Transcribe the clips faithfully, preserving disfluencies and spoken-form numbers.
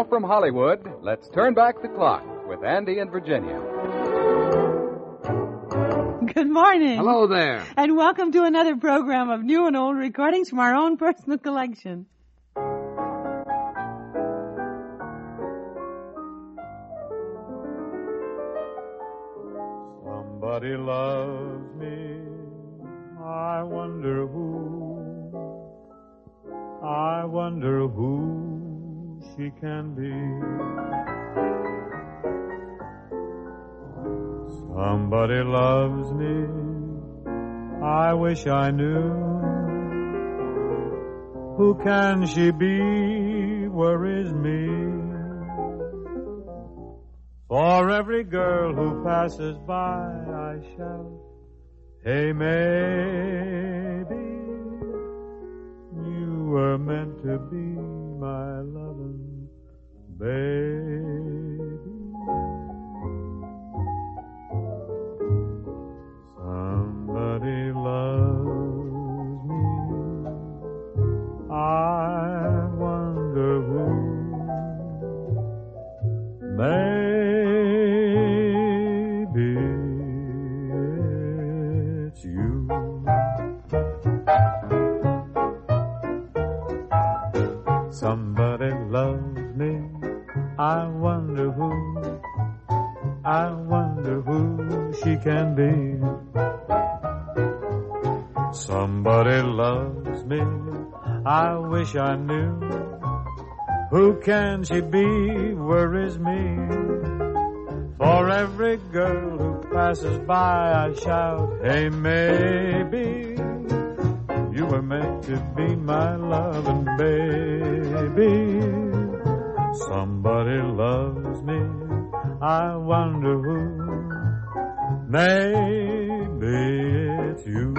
Now from Hollywood, let's turn back the clock with Andy and Virginia. Good morning. Hello there. And welcome to another program of new and old recordings from our own personal collection. Somebody loves me, I wonder who, I wonder who she can be. Somebody loves me, I wish I knew. Who can she be, where is me? For every girl who passes by, I shout, hey, maybe you were meant to be my loving baby. Somebody loves me, I wonder who. Maybe it's you. Somebody loves me, I wonder who, I wonder who she can be. Somebody loves me, I wish I knew. Who can she be, where is me? For every girl who passes by, I shout, hey, maybe you were meant to be my loving baby. Somebody loves me, I wonder who. Maybe it's you.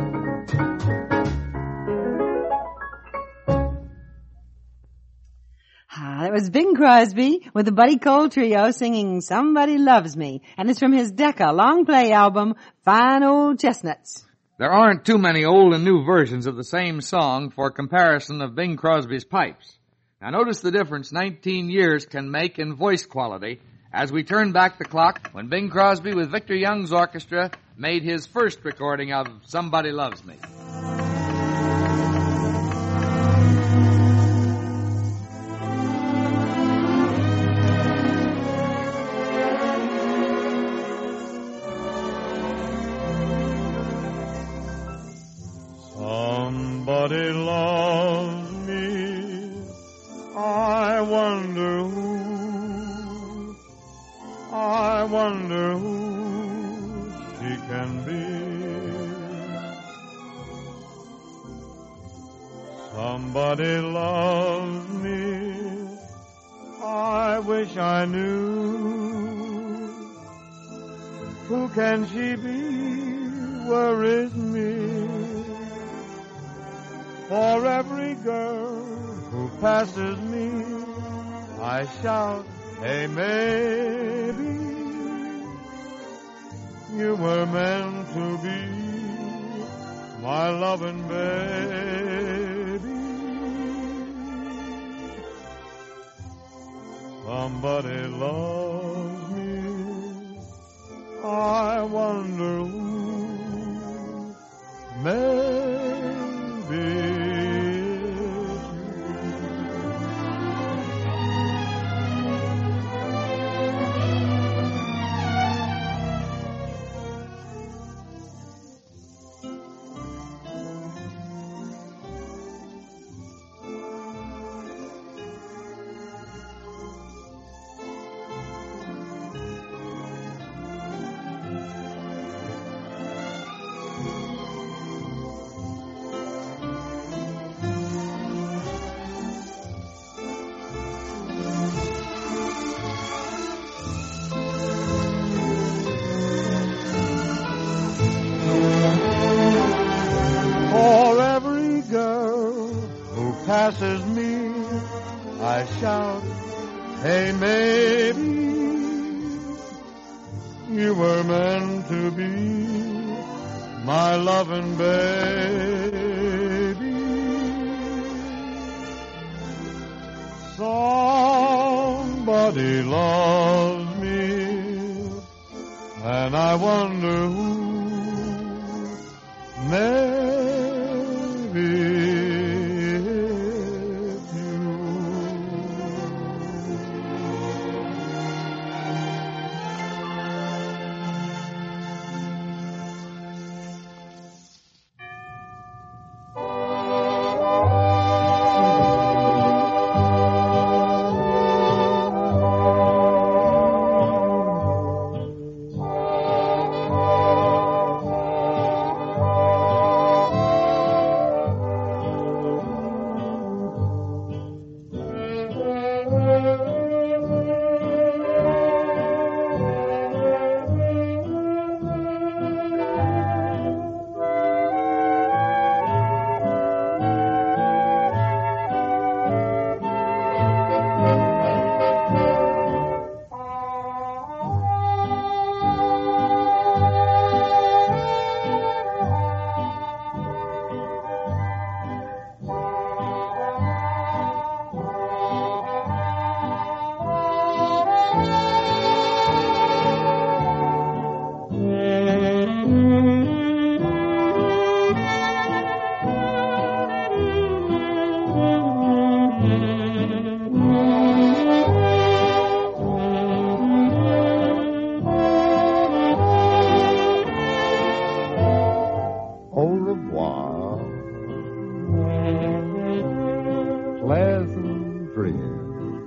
Ah, that was Bing Crosby with the Buddy Cole Trio singing Somebody Loves Me. And it's from his Decca long play album, Fine Old Chestnuts. There aren't too many old and new versions of the same song for comparison of Bing Crosby's pipes. Now notice the difference nineteen years can make in voice quality as we turn back the clock when Bing Crosby with Victor Young's orchestra made his first recording of Somebody Loves Me. Somebody loves me, I wonder who, I wonder who she can be. Somebody loves me, I wish I knew. Who can she be, where is me? For every girl who passes me, I shout, hey, maybe you were meant to be my loving baby. Somebody loves me, I wonder who. Maybe passes me, I shout, hey, maybe you were meant to be my loving baby. So Everybody loves me, and I wonder who. Maybe it's you. Pleasant dreams.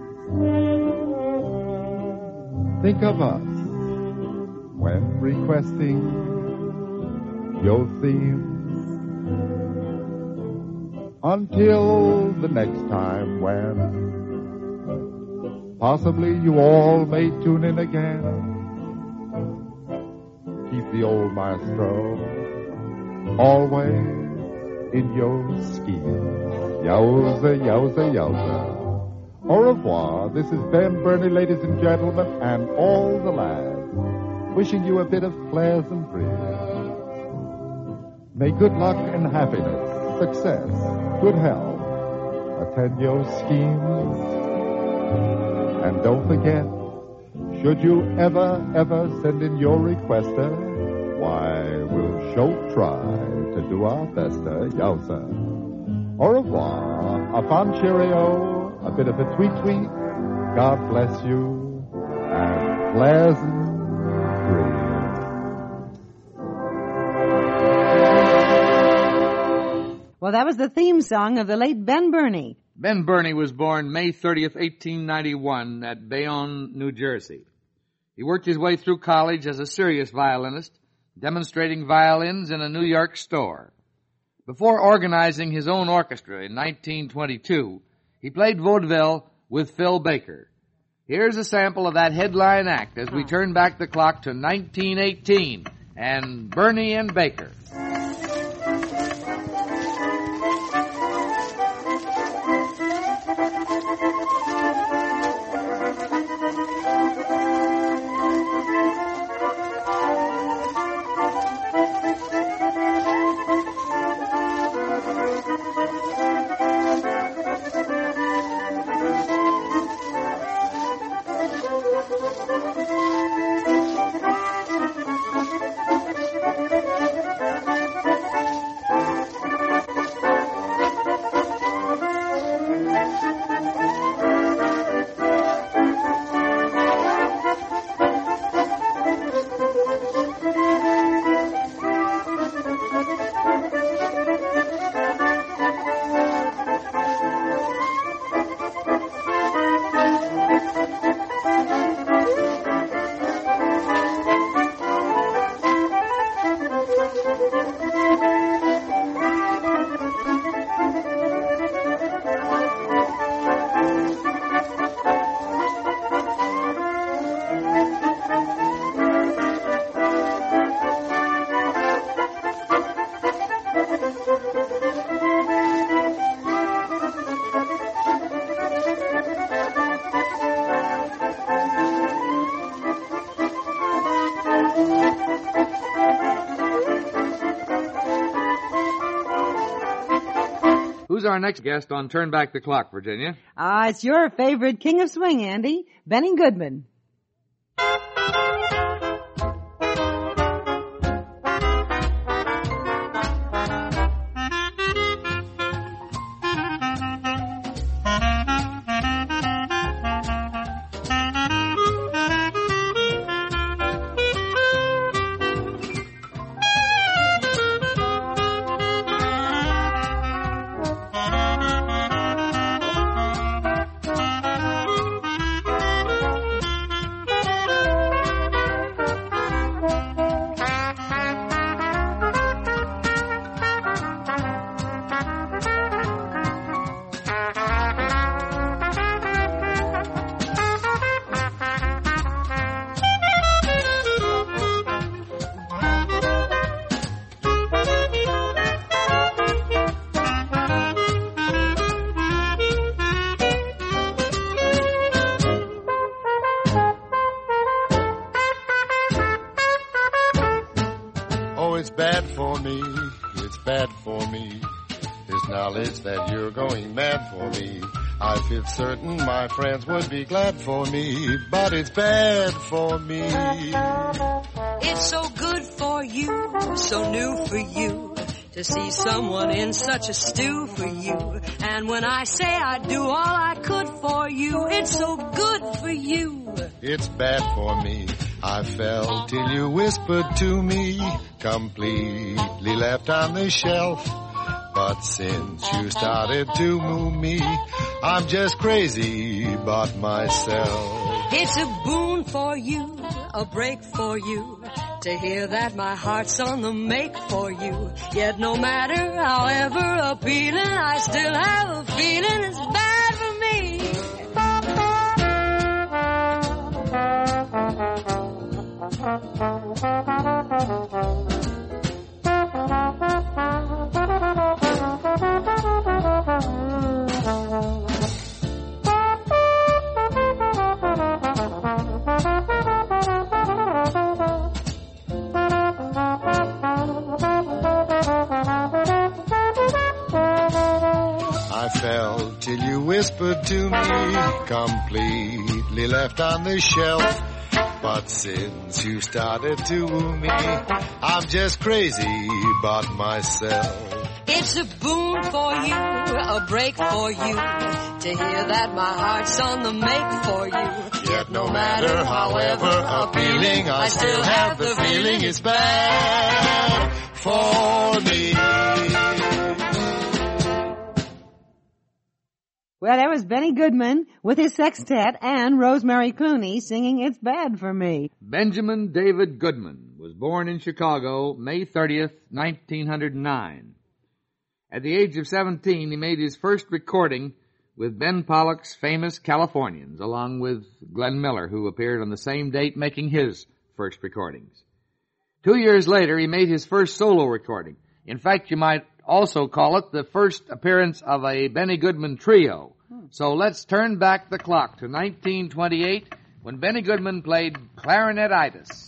Think of us when requesting your theme. Until the next time when possibly you all may tune in again. Keep the old maestro always in your scheme. Yowza, yowza, yowza. Au revoir. This is Ben Burney, ladies and gentlemen, and all the lads, wishing you a bit of pleasant breeze. May good luck and happiness, success, good health attend your schemes. And don't forget, should you ever, ever send in your requester, why, we'll sure try to do our best, uh, yowza. Au revoir, a fond cheerio, a bit of a tweet tweet, God bless you, and pleasant dreams. Well, that was the theme song of the late Ben Burney. Ben Burney was born May thirtieth, eighteen ninety-one at Bayonne, New Jersey. He worked his way through college as a serious violinist, demonstrating violins in a New York store. Before organizing his own orchestra in nineteen twenty-two, he played vaudeville with Phil Baker. Here's a sample of that headline act as we turn back the clock to nineteen eighteen and Burney and Baker. Who's our next guest on Turn Back the Clock, Virginia? Ah, it's your favorite king of swing, Andy, Benny Goodman. It's bad for me, it's bad for me. This knowledge that you're going mad for me. I feel certain my friends would be glad for me, but it's bad for me. It's so good for you, so new for you, to see someone in such a stew for you. And when I say I'd do all I could for you, it's so good for you. It's bad for me. I fell till you whispered to me, completely left on the shelf. But since you started to move me, I'm just crazy about myself. It's a boon for you, a break for you, to hear that my heart's on the make for you. Yet no matter however appealing, I still have a feeling it's bad for me. I fell till you whispered to me, completely left on the shelf. But since you started to woo me, I'm just crazy about myself. It's a boon for you, a break for you, to hear that my heart's on the make for you. Yet no matter however appealing, I still have the feeling it's bad for me. Well, that was Benny Goodman with his sextet and Rosemary Clooney singing It's Bad for Me. Benjamin David Goodman was born in Chicago May thirtieth, nineteen oh nine. At the age of seventeen, he made his first recording with Ben Pollock's famous Californians, along with Glenn Miller, who appeared on the same date making his first recordings. Two years later, he made his first solo recording. In fact, you might also call it the first appearance of a Benny Goodman trio. So let's turn back the clock to nineteen twenty-eight, when Benny Goodman played clarinetitis.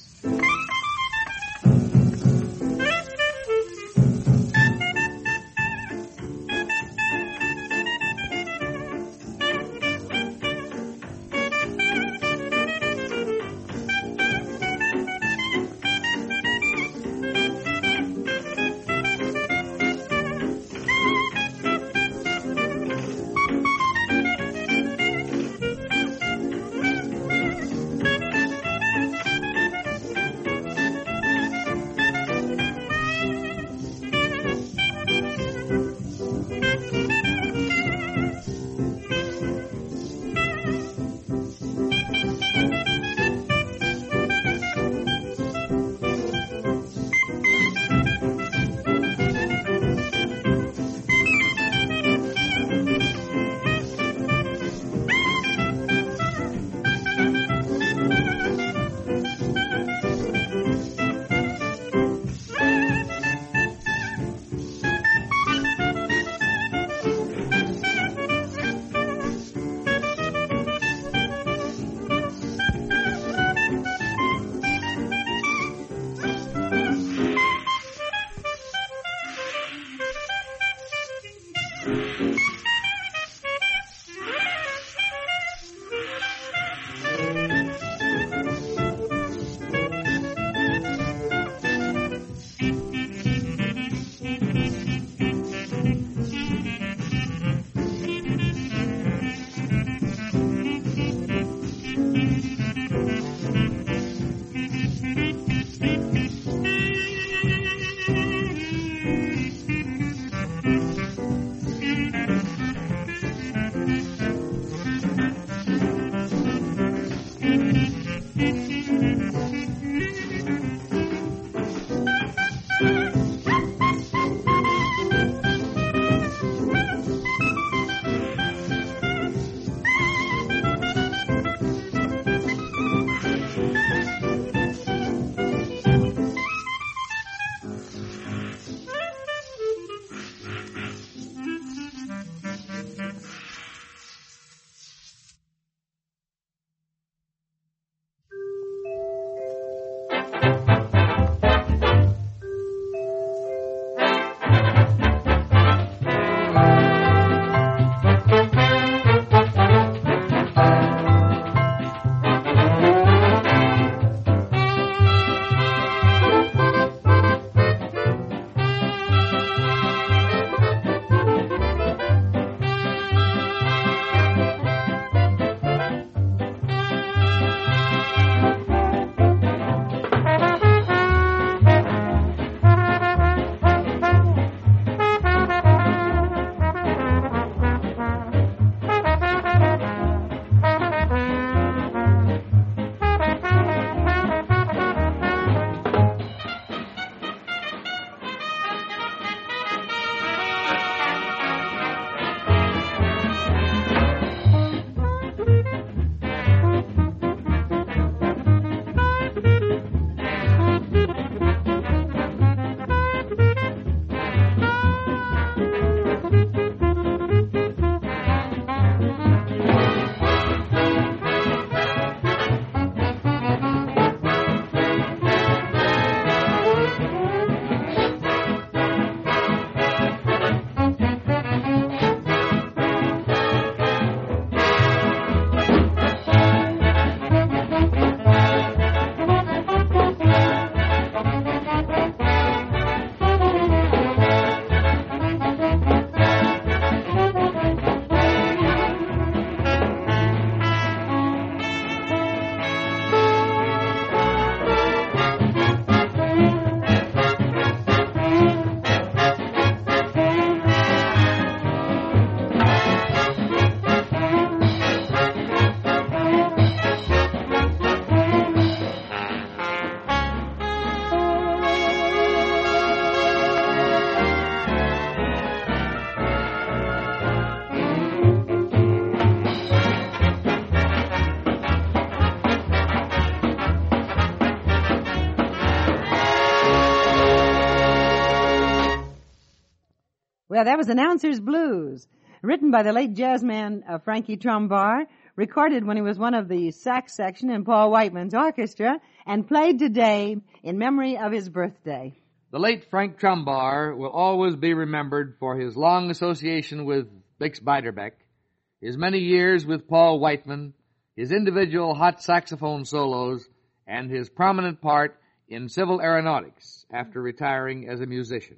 Well, that was Announcer's Blues, written by the late jazz man uh, Frankie Trumbar, recorded when he was one of the sax section in Paul Whiteman's orchestra, and played today in memory of his birthday. The late Frank Trumbar will always be remembered for his long association with Bix Beiderbecke, his many years with Paul Whiteman, his individual hot saxophone solos, and his prominent part in civil aeronautics after retiring as a musician.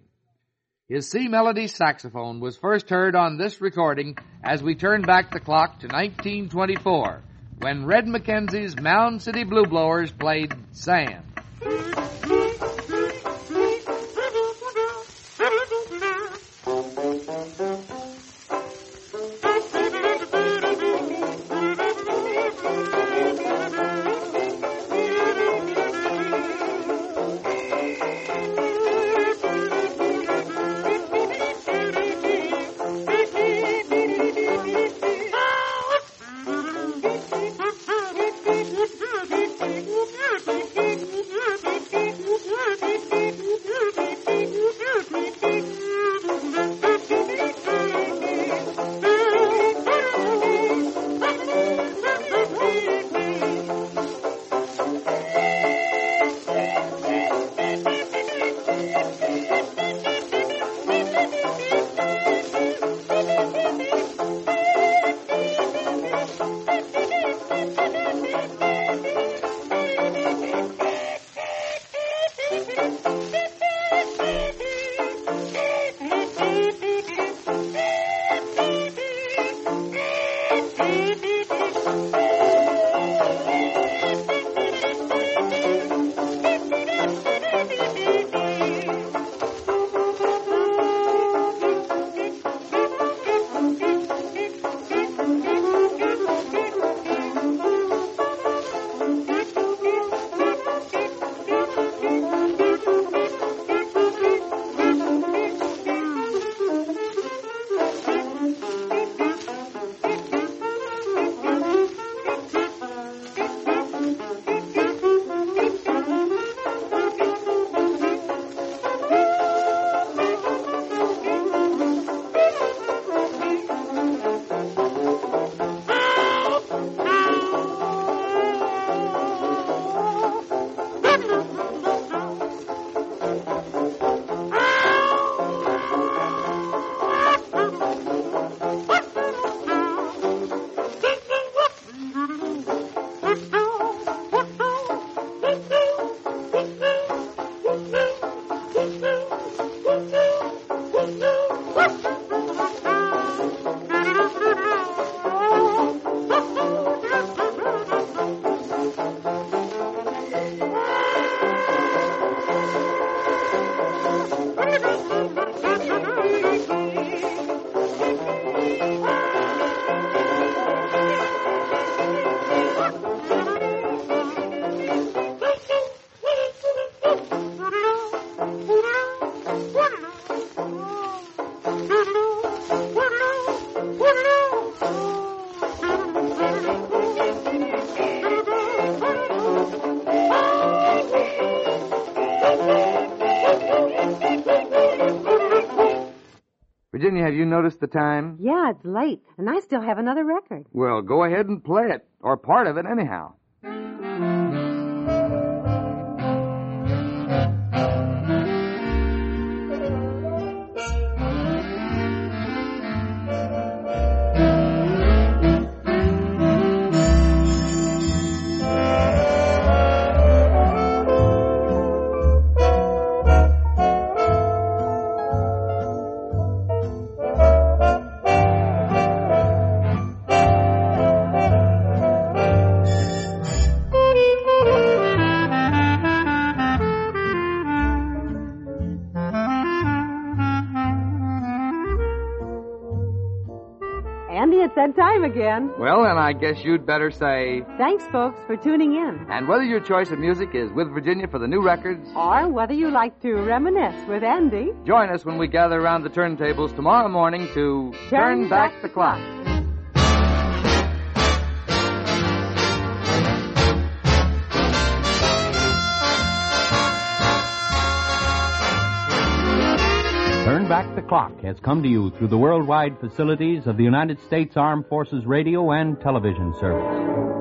His C-Melody saxophone was first heard on this recording as we turn back the clock to nineteen twenty-four, when Red Mackenzie's Mound City Blue Blowers played Sand. Thank you. Virginia, have you noticed the time? Yeah, it's late, and I still have another record. Well, go ahead and play it, or part of it anyhow. Andy, it's that time again. Well, then I guess you'd better say... Thanks, folks, for tuning in. And whether your choice of music is with Virginia for the new records... Or whether you like to reminisce with Andy... Join us when we gather around the turntables tomorrow morning to... Turn, Turn Back the Clock. Turn Back the Clock has come to you through the worldwide facilities of the United States Armed Forces Radio and Television Service.